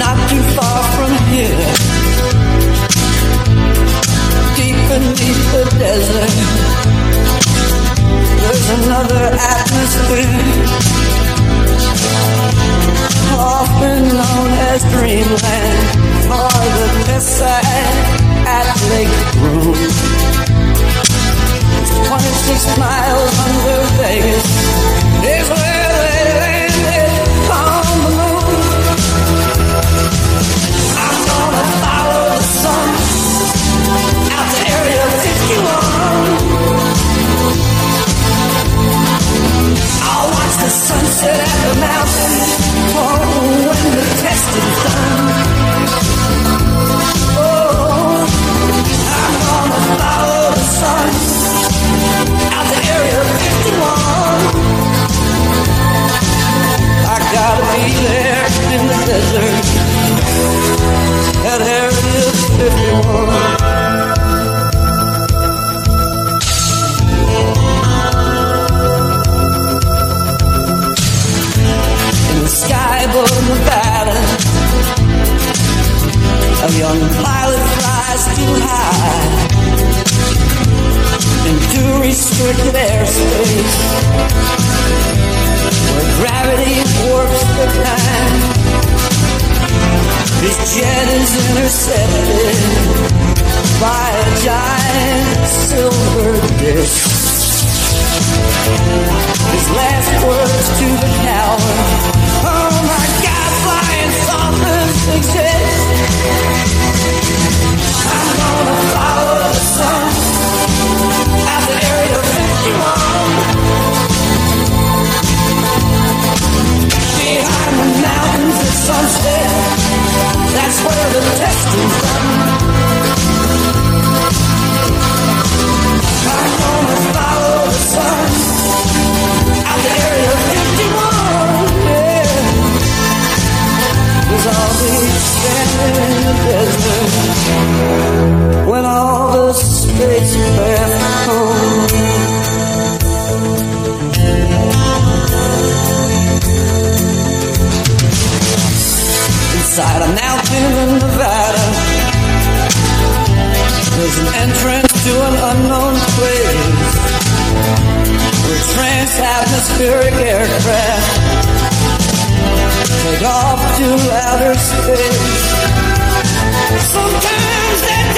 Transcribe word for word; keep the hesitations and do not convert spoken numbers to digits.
not too far from here, deep beneath the desert, there's another atmosphere, often known as dreamland, or the Tesside at Lake Broom. twenty-six miles under Vegas is where they landed on the moon. I'm gonna follow the sun out to Area fifty-one. I'll watch the sunset at the mountain, oh, when the test is done. Oh, I'm gonna follow the sun out to Area fifty-one. I gotta be there in the desert at Area fifty-one. In the sky above Nevada, a young pilot flies too high into restricted airspace, where gravity warps the time. His jet is intercepted by a giant silver disc. His last words to the coward: oh my God, flying saucers exist. I'm gonna follow the sun out to Area fifty-one. Behind the mountains at sunset, that's where the testing's done. I'm gonna follow the sun out to Area fifty-one, yeah. 'Cause I'll be standing in the desert when all the spacecraft come. Inside a mountain in Nevada, there's an entrance to an unknown place where trans-atmospheric aircraft take off to outer space. Sometimes that